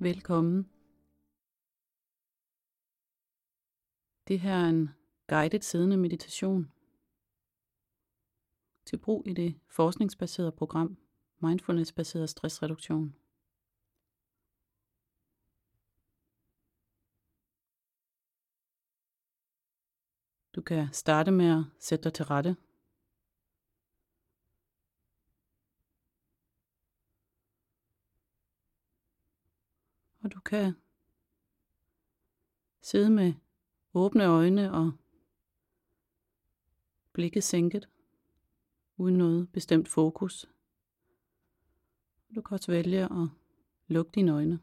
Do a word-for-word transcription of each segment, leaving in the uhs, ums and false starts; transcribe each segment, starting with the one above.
Velkommen. Det her er en guided siddende meditation til brug i det forskningsbaserede program Mindfulness-baseret stressreduktion. Du kan starte med at sætte dig til rette. Og du kan sidde med åbne øjne og blikket sænket, uden noget bestemt fokus. Du kan også vælge at lukke dine øjne.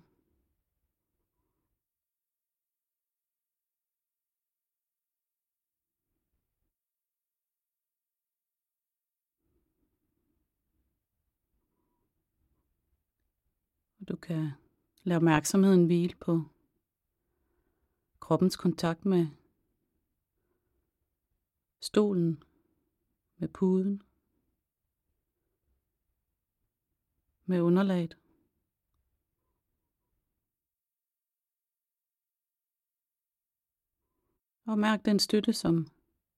Og du kan lade opmærksomheden hvile på kroppens kontakt med stolen, med puden, med underlaget. Og mærk den støtte, som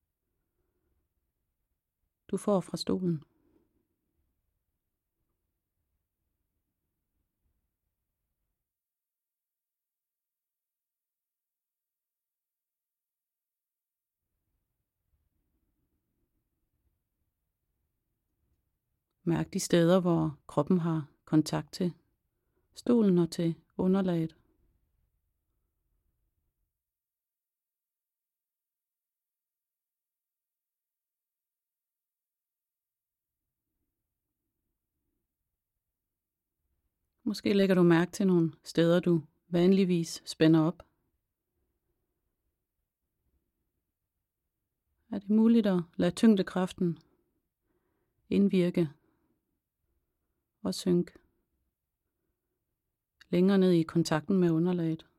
du får fra stolen. Mærk de steder, hvor kroppen har kontakt til stolen og til underlaget. Måske lægger du mærke til nogle steder, du vanligvis spænder op. Er det muligt at lade tyngdekraften indvirke og synke længere ned i kontakten med underlaget?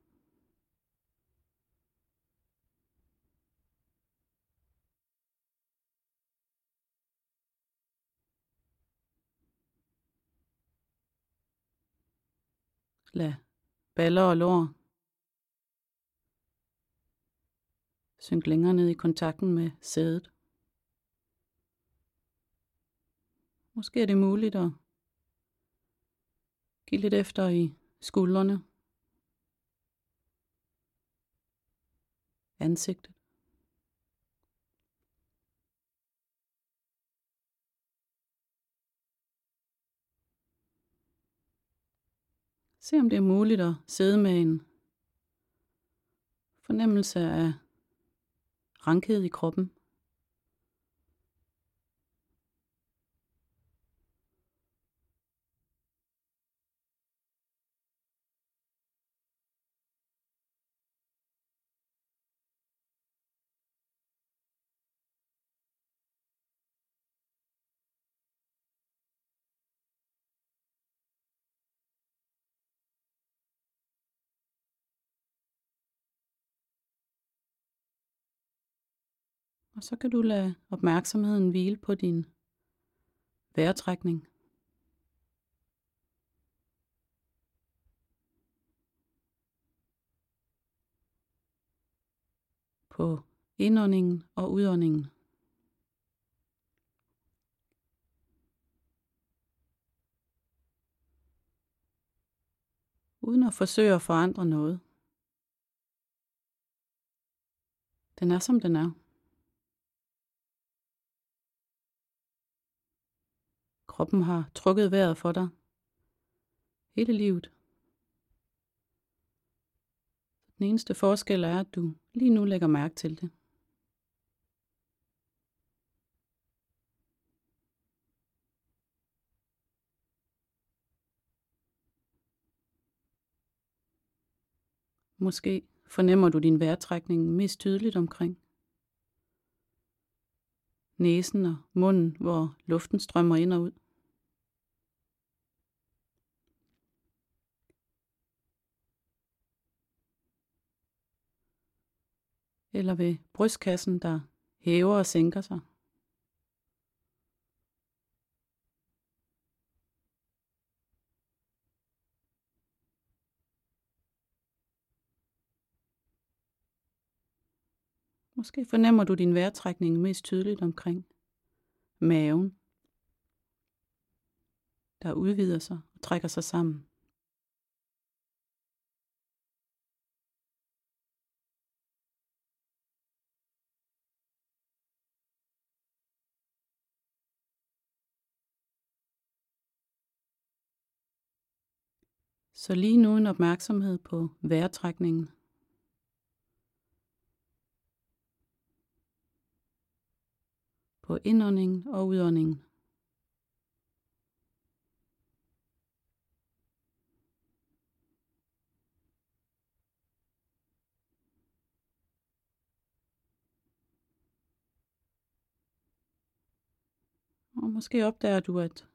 Lad baller og lår synke længere ned i kontakten med sædet. Måske er det muligt at give lidt efter i skuldrene, ansigtet. Se om det er muligt at sidde med en fornemmelse af rankhed i kroppen. Og så kan du lade opmærksomheden hvile på din vejrtrækning. På indåndingen og udåndingen. Uden at forsøge at forandre noget. Den er som den er. Kroppen har trukket vejret for dig hele livet. Den eneste forskel er, at du lige nu lægger mærke til det. Måske fornemmer du din vejrtrækning mest tydeligt omkring næsen og munden, hvor luften strømmer ind og ud. Eller ved brystkassen, der hæver og sænker sig. Måske fornemmer du din vejrtrækning mest tydeligt omkring maven, der udvider sig og trækker sig sammen. Så lige nu en opmærksomhed på vejrtrækningen. På indåndingen og udåndingen. Og måske opdager du, at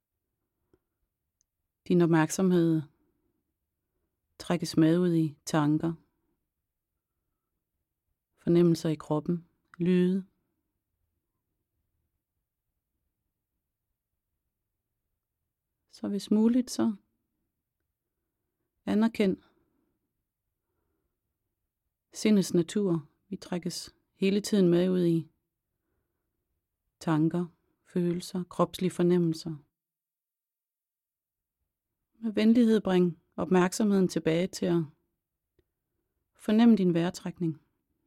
din opmærksomhed trækkes med ud i tanker, fornemmelser i kroppen, lyde. Så hvis muligt, så anerkend sindets natur. Vi trækkes hele tiden med ud i tanker, følelser, kropslige fornemmelser. Med venlighed bring opmærksomheden tilbage til at fornemme din vejrtrækning.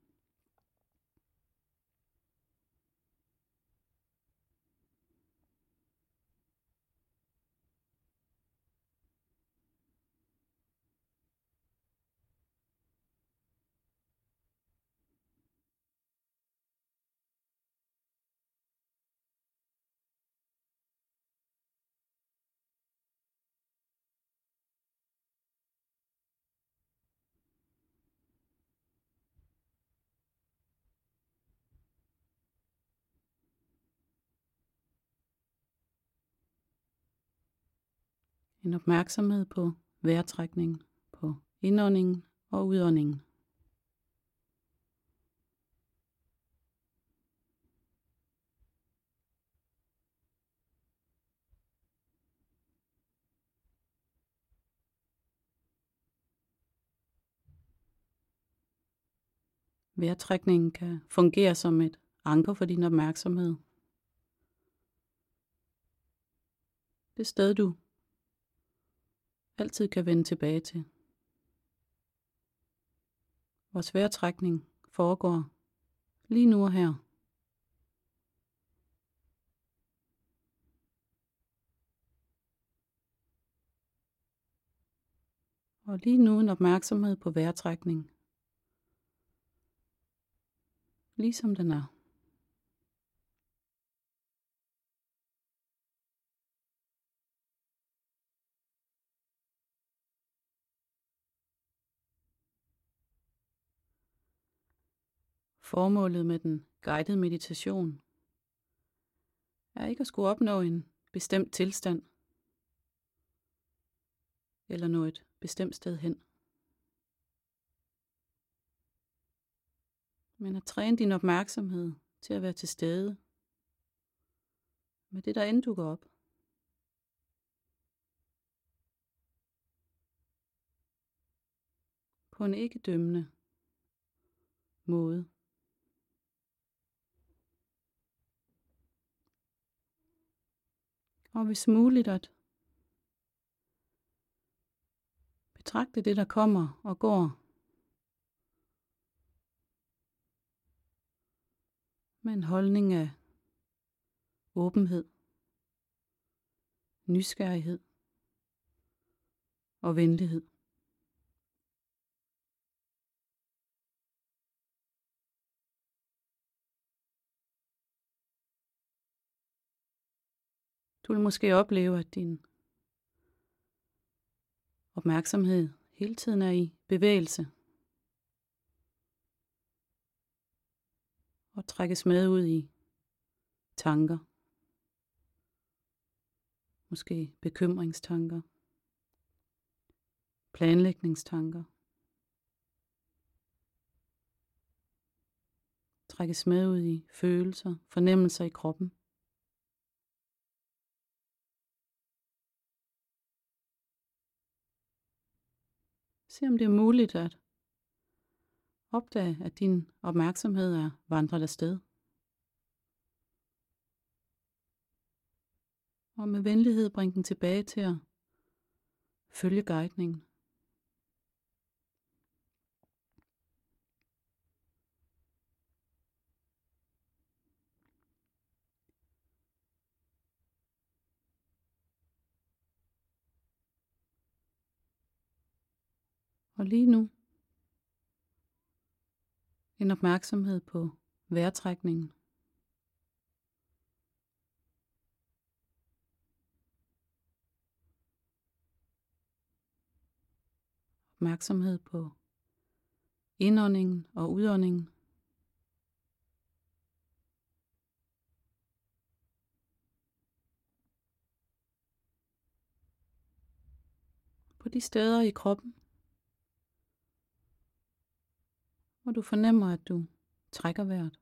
En opmærksomhed på vejrtrækningen, på indåndingen og udåndingen. Vejrtrækningen kan fungere som et anker for din opmærksomhed. Det sted, du altid kan vende tilbage til. Vores vejrtrækning foregår lige nu og her. Og lige nu en opmærksomhed på vejrtrækning. Ligesom den er. Formålet med den guidede meditation er ikke at skulle opnå en bestemt tilstand eller nå et bestemt sted hen, men at træne din opmærksomhed til at være til stede med det, der end dukker op. På en ikke dømmende måde. Og hvis muligt at betragte det, der kommer og går, med en holdning af åbenhed, nysgerrighed og venlighed. Du vil måske opleve, at din opmærksomhed hele tiden er i bevægelse og trækkes med ud i tanker, måske bekymringstanker, planlægningstanker, trækkes med ud i følelser, fornemmelser i kroppen. Se om det er muligt at Opdag, at din opmærksomhed er vandret afsted. Og med venlighed bring den tilbage til at følge guidningen. Og lige nu en opmærksomhed på vejrtrækningen. Opmærksomhed på indåndingen og udåndingen. På de steder i kroppen, hvor du fornemmer, at du trækker vejret.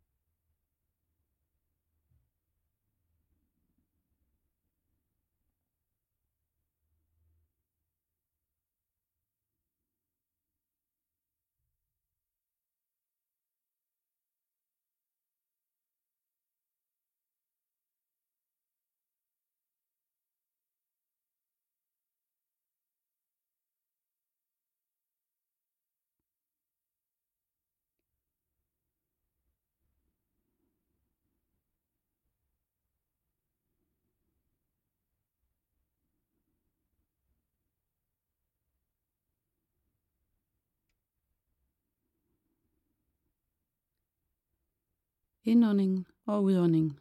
Indåndingen og udåndingen.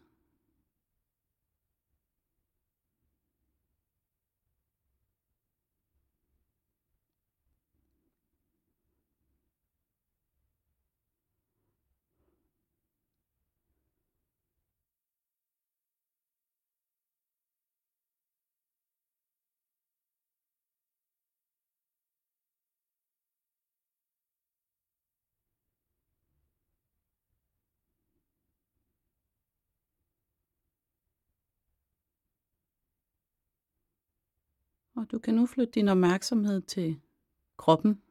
Og du kan nu flytte din opmærksomhed til kroppen.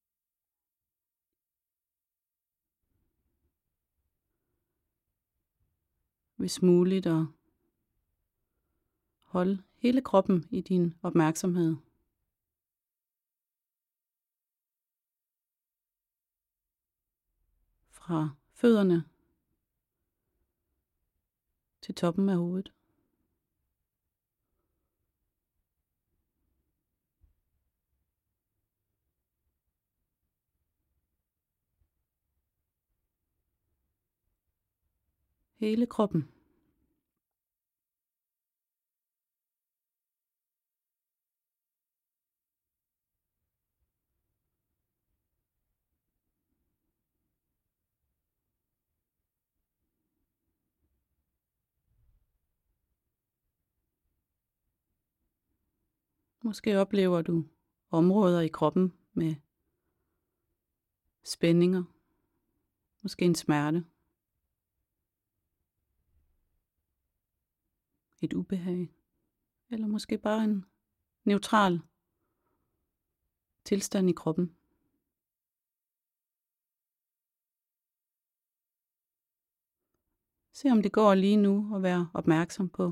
Hvis muligt at holde hele kroppen i din opmærksomhed. Fra fødderne til toppen af hovedet. Hele kroppen. Måske oplever du områder i kroppen med spændinger. Måske en smerte. Et ubehag. Eller måske bare en neutral tilstand i kroppen. Se om det går lige nu at være opmærksom på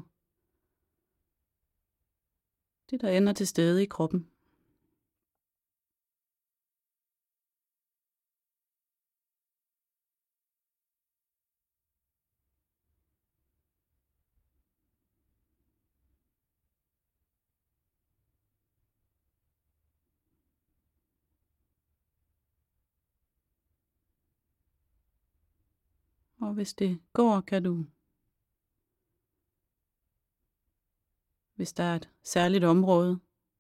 det, der ender til stede i kroppen. Og hvis det går, kan du, hvis der er et særligt område,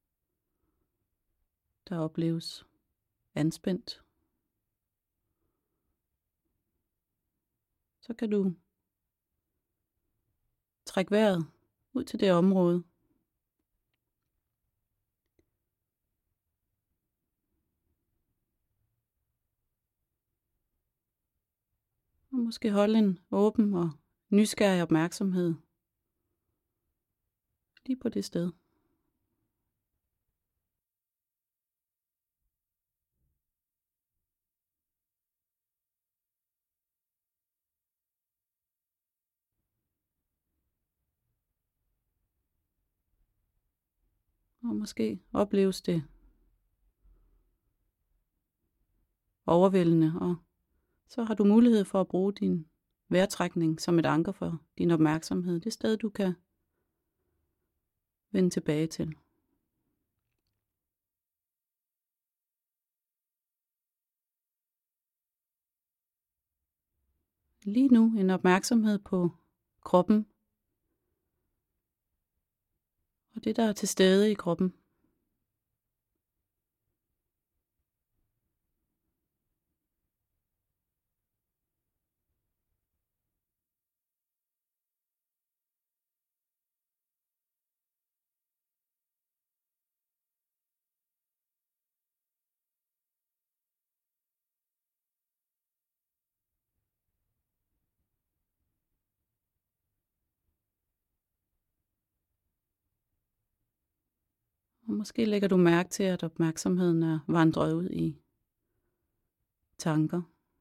der opleves anspændt, så kan du trække vejret ud til det område. Og måske holde en åben og nysgerrig opmærksomhed lige på det sted. Og måske opleves det overvældende, og så har du mulighed for at bruge din vejrtrækning som et anker for din opmærksomhed. Det sted, du kan vende tilbage til. Lige nu en opmærksomhed på kroppen, og det, der er til stede i kroppen. Og måske lægger du mærke til, at opmærksomheden er vandret ud i tanker.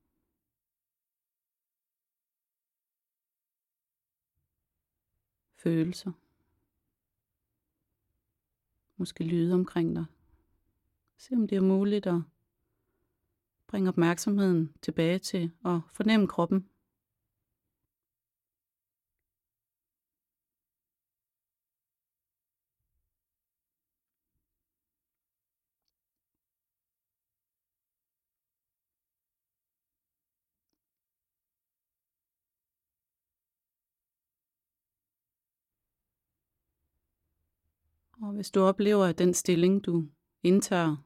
Følelser. Måske lyde omkring dig. Se om det er muligt at bringe opmærksomheden tilbage til at fornemme kroppen. Og hvis du oplever, at den stilling, du indtager,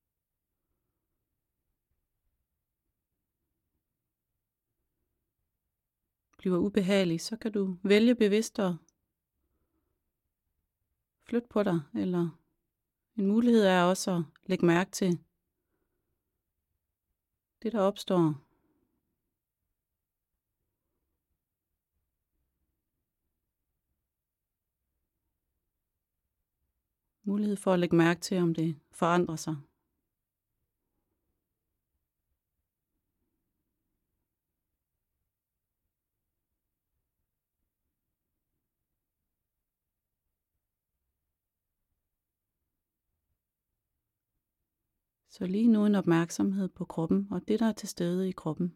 bliver ubehagelig, så kan du vælge bevidst at flytte på dig. Eller en mulighed er også at lægge mærke til det, der opstår. Mulighed for at lægge mærke til, om det forandrer sig. Så lige nu en opmærksomhed på kroppen og det, der er til stede i kroppen.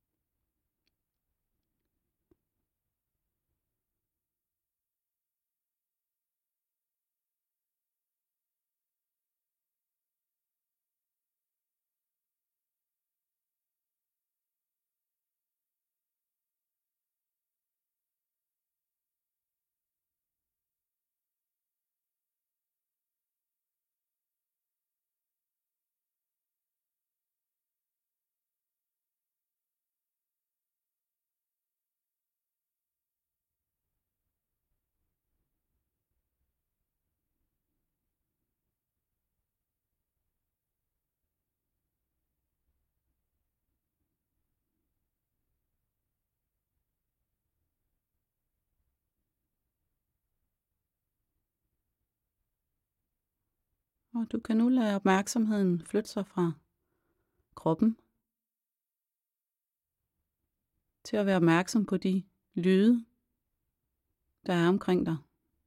Og du kan nu lade opmærksomheden flytte sig fra kroppen til at være opmærksom på de lyde, der er omkring dig.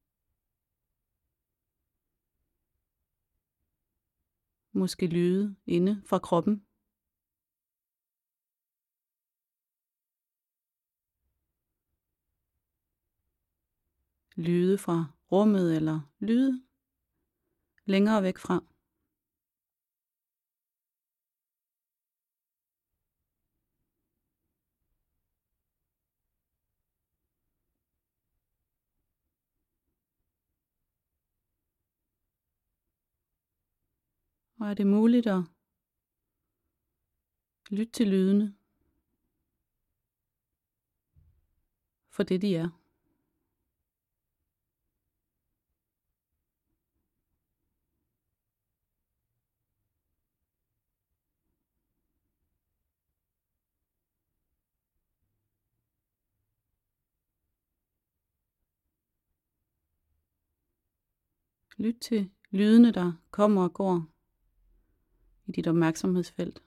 Måske lyde inde fra kroppen. Lyde fra rummet eller lyde længere væk fra. Og er det muligt at lytte til lydene for det, de er. Lyt til lydene, der kommer og går i dit opmærksomhedsfelt.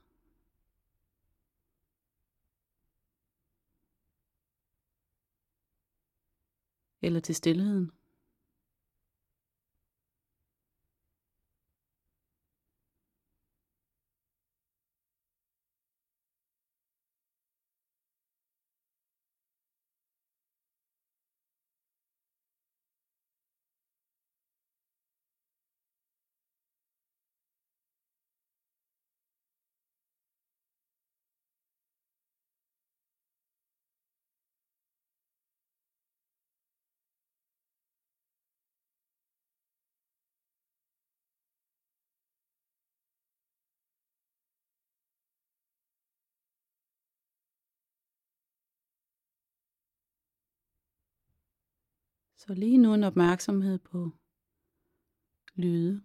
Eller til stilheden. Så lige nu en opmærksomhed på lyde.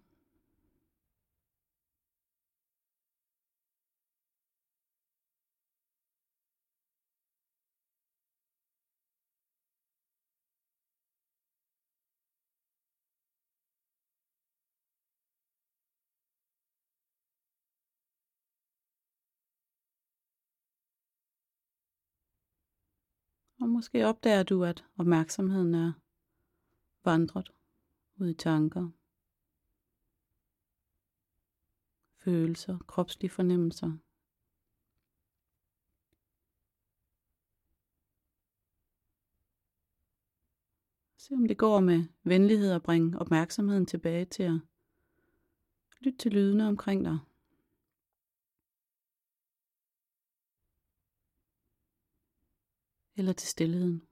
Og måske opdager du, at opmærksomheden er vandret ud i tanker, følelser, kropslige fornemmelser. Se om det går med venlighed at bringe opmærksomheden tilbage til at lytte til lydene omkring dig. Eller til stilheden.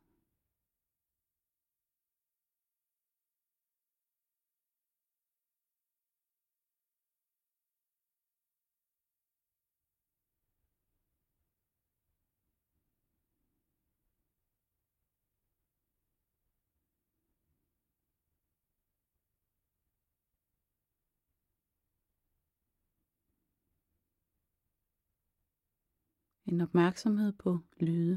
En opmærksomhed på lyde.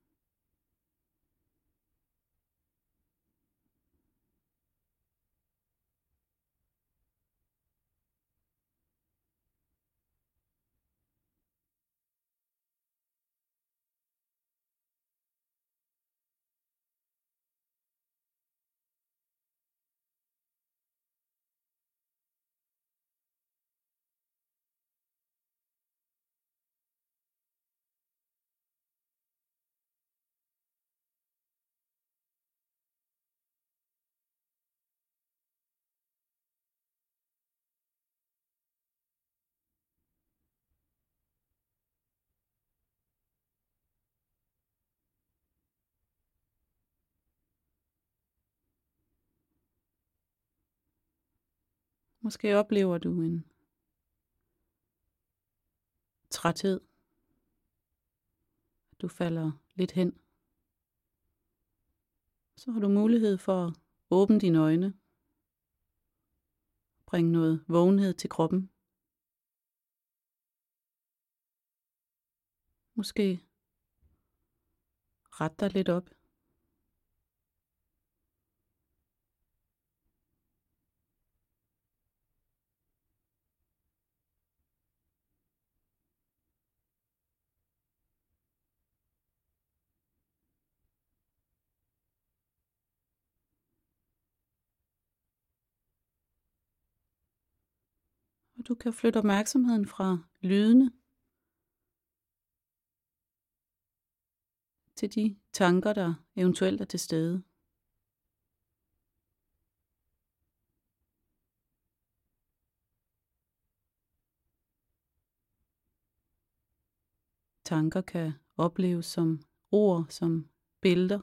Måske oplever du en træthed. Du falder lidt hen. Så har du mulighed for at åbne dine øjne. Bringe noget vågenhed til kroppen. Måske ret dig lidt op. Og du kan flytte opmærksomheden fra lydene til de tanker, der eventuelt er til stede. Tanker kan opleves som ord, som billeder.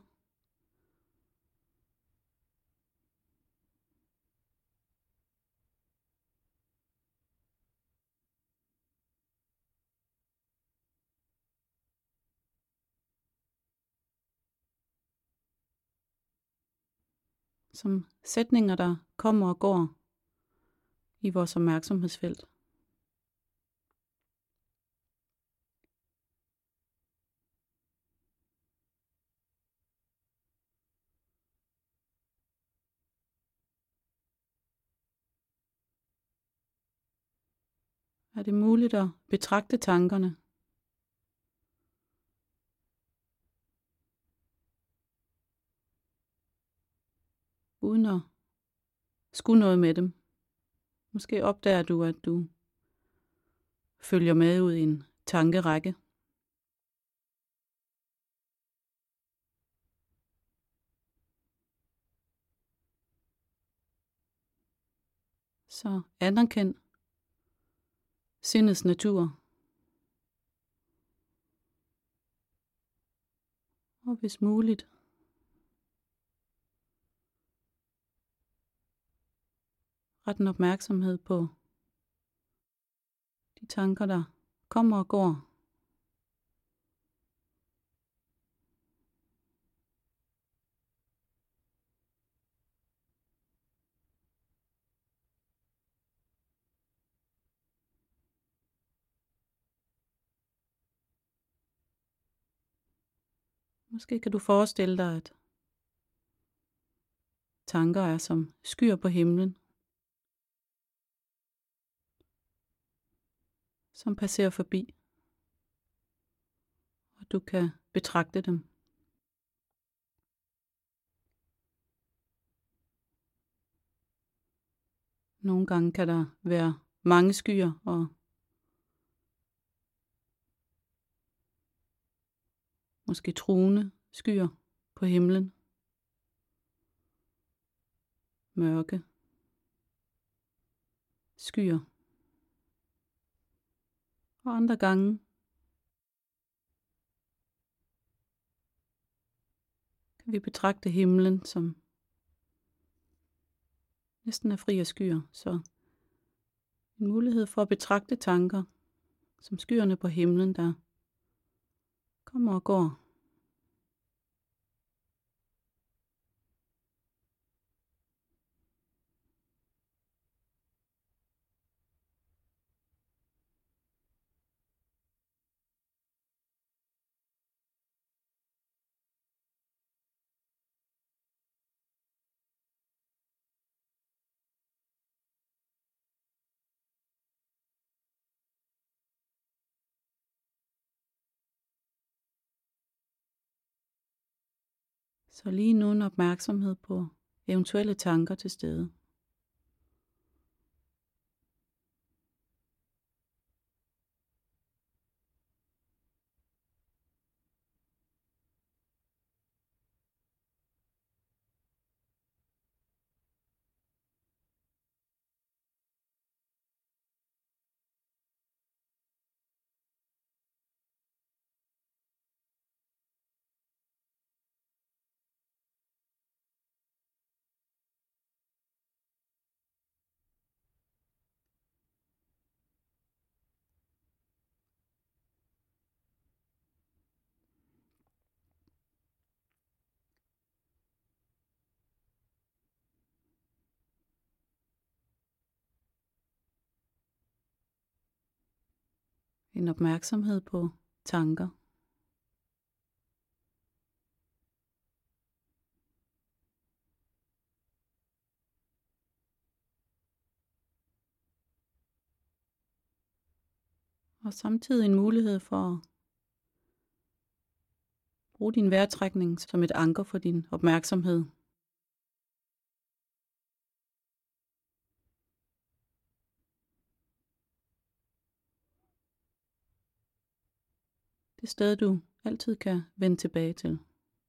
Som sætninger, der kommer og går i vores opmærksomhedsfelt. Er det muligt at betragte tankerne? Uden at skulle noget med dem. Måske opdager du, at du følger med ud i en tankerække. Så anerkend sindets natur. Og hvis muligt, ret en opmærksomhed på de tanker, der kommer og går. Måske kan du forestille dig, at tanker er som skyer på himlen, som passerer forbi, og du kan betragte dem. Nogle gange kan der være mange skyer, og måske truende skyer på himlen. Mørke skyer. Og andre gange kan vi betragte himlen som næsten er fri af skyer. Så en mulighed for at betragte tanker som skyerne på himlen, der kommer og går. Så lige nu en opmærksomhed på eventuelle tanker til stede. En opmærksomhed på tanker. Og samtidig en mulighed for at bruge din vejrtrækning som et anker for din opmærksomhed. Det sted, du altid kan vende tilbage til.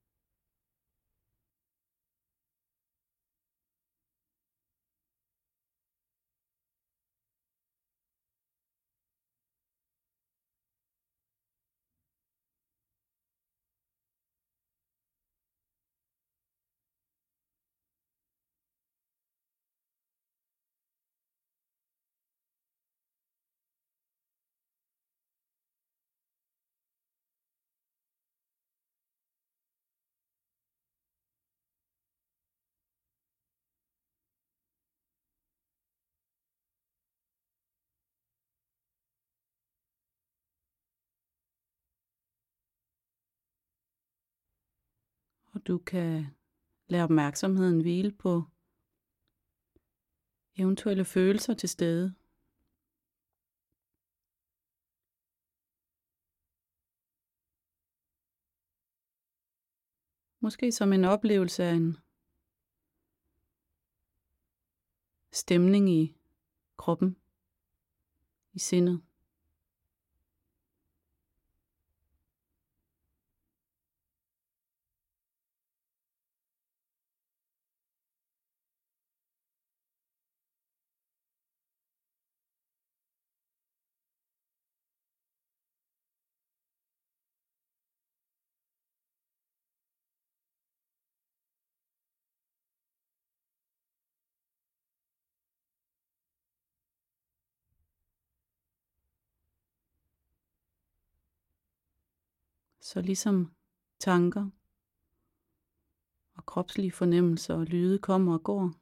Og du kan lade opmærksomheden hvile på eventuelle følelser til stede. Måske som en oplevelse af en stemning i kroppen, i sindet. Så ligesom tanker og kropslige fornemmelser og lyde kommer og går,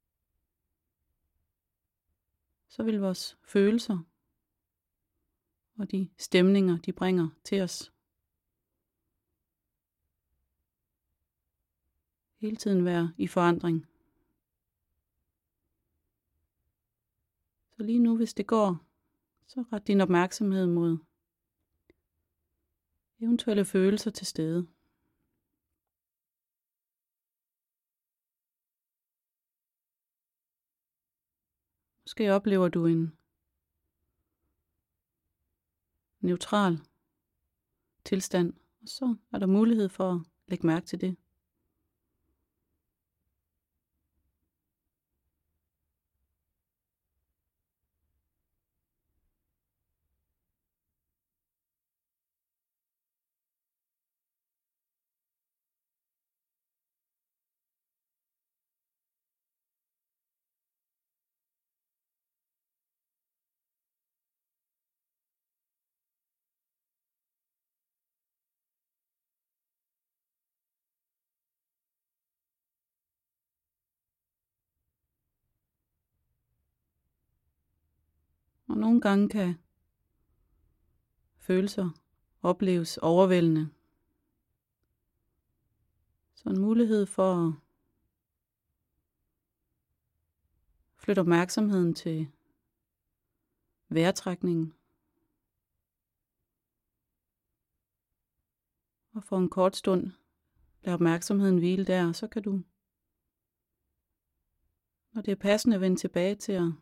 så vil vores følelser og de stemninger, de bringer til os. Hele tiden være i forandring. Så lige nu, hvis det går, så ret din opmærksomhed mod eventuelle følelser til stede. Måske oplever du en neutral tilstand, og så er der mulighed for at lægge mærke til det. Og nogle gange kan følelser opleves overvældende. Så en mulighed for at flytte opmærksomheden til vejrtrækningen. Og for en kort stund lad opmærksomheden hvile der, og så kan du, når det er passende, vende tilbage til at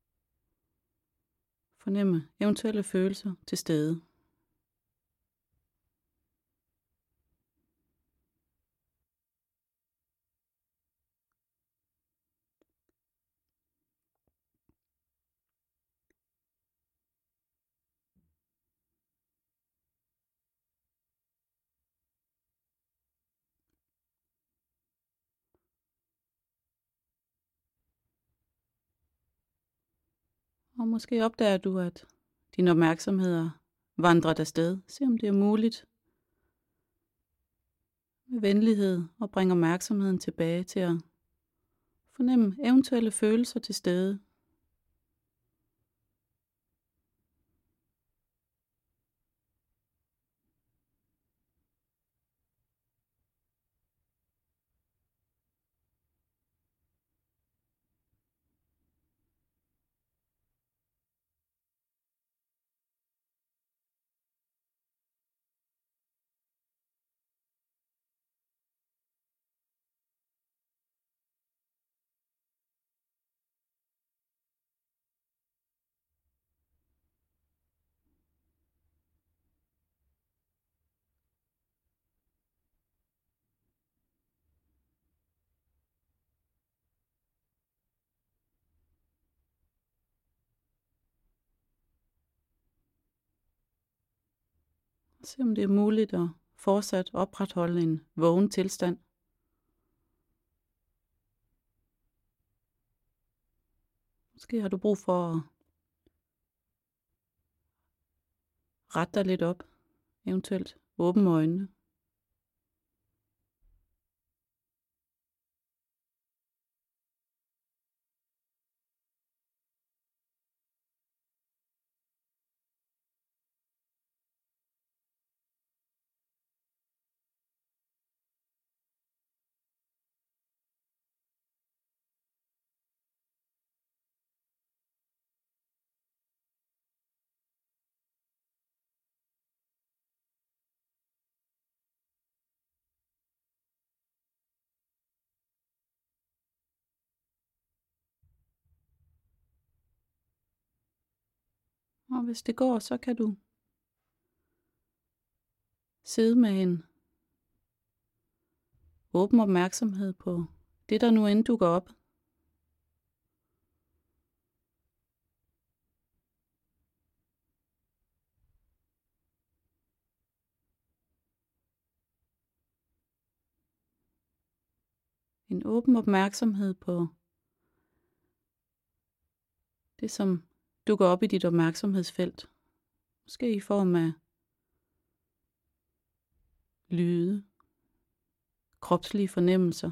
fornemme eventuelle følelser til stede. Og måske opdager du, at din opmærksomhed er vandret afsted. Se om det er muligt med venlighed at bringe opmærksomheden tilbage til at fornemme eventuelle følelser til stede. Se om det er muligt at fortsat opretholde en vågen tilstand. Måske har du brug for at rette dig lidt op, eventuelt åbne øjnene. Og hvis det går, så kan du sidde med en åben opmærksomhed på det, der nu end dukker op. En åben opmærksomhed på det, som dukker op i dit opmærksomhedsfelt. Måske i form af lyde, kropslige fornemmelser,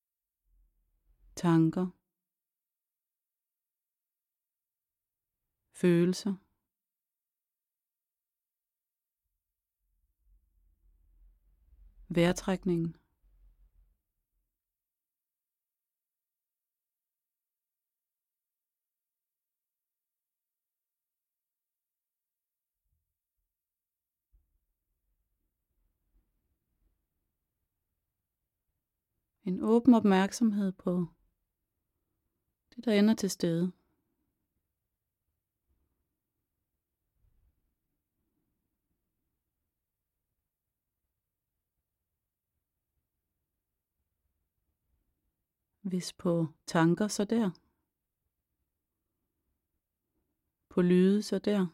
tanker, følelser. Vejrtrækningen. En åben opmærksomhed på det, der ender til stede. Hvis på tanker, så der. På lyde, så der.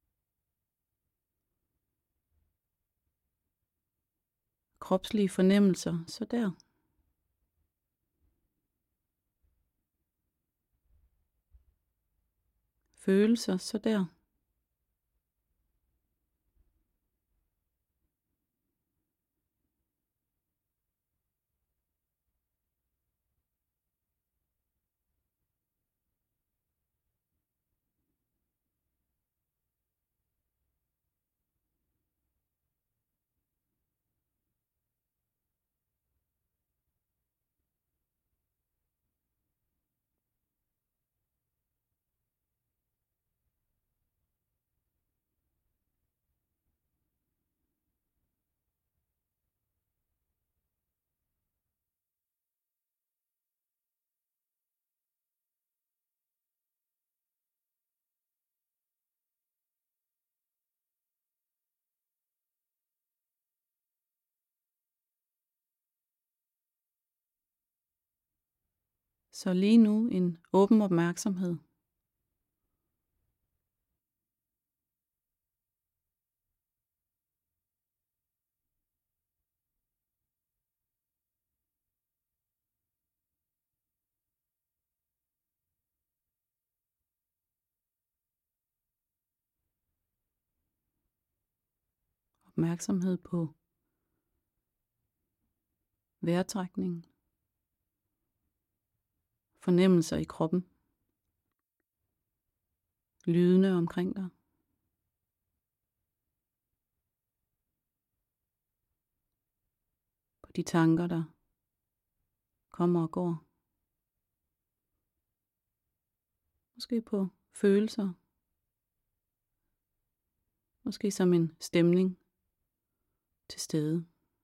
Kropslige fornemmelser, så der. Følelser, så der. Så lige nu en åben opmærksomhed. Opmærksomhed på vejrtrækningen. Fornemmelser i kroppen. Lydene omkring dig. På de tanker, der kommer og går. Måske på følelser. Måske som en stemning til stede.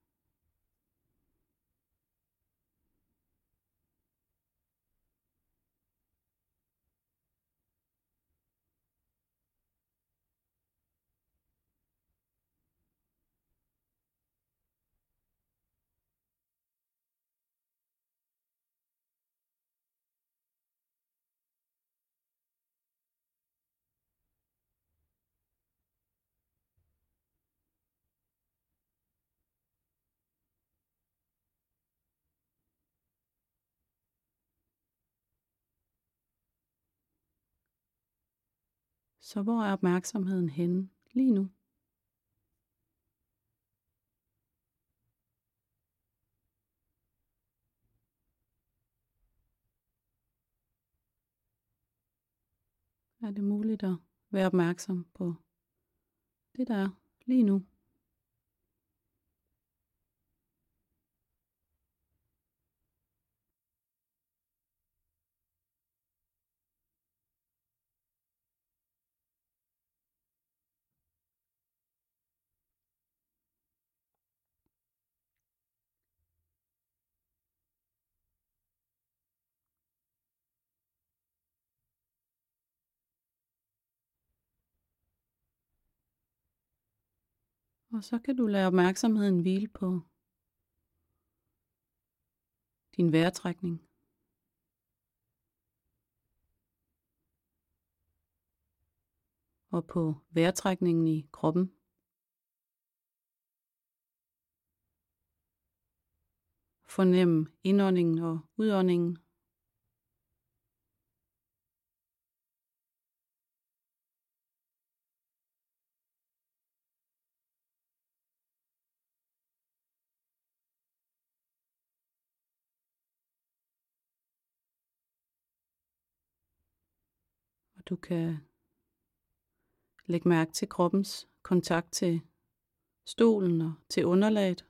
Så hvor er opmærksomheden henne lige nu? Er det muligt at være opmærksom på det, der er lige nu? Og så kan du lade opmærksomheden hvile på din vejrtrækning. Og på vejrtrækningen i kroppen. Fornem indåndingen og udåndingen. Og du kan Læg mærke til kroppens kontakt til stolen og til underlaget.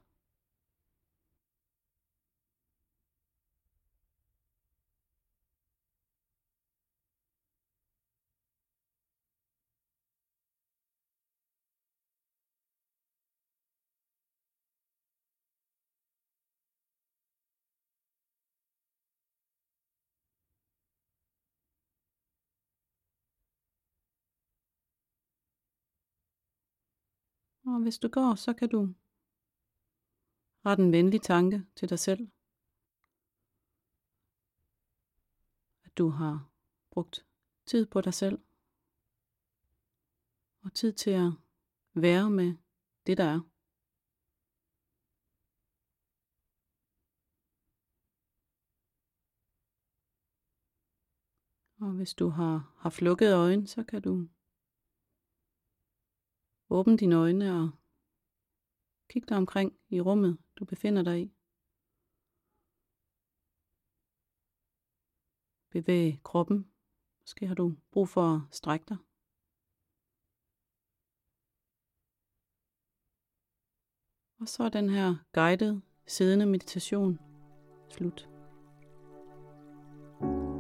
Og hvis du går, så kan du rette en venlig tanke til dig selv. At du har brugt tid på dig selv. Og tid til at være med det, der er. Og hvis du har haft lukkede øjne, så kan du åbne dine øjne og kigge dig omkring i rummet, du befinder dig i. Bevæg kroppen. Måske har du brug for at strække dig. Og så er den her guided siddende meditation slut.